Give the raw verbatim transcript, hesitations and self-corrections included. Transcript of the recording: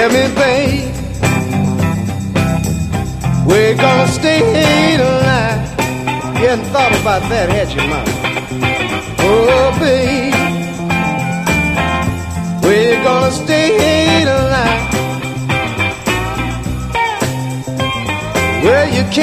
Tell me, babe, we're gonna stay tonight. You hadn't thought about that, had you, mama? Oh, babe, we're gonna stay tonight. Well, you can't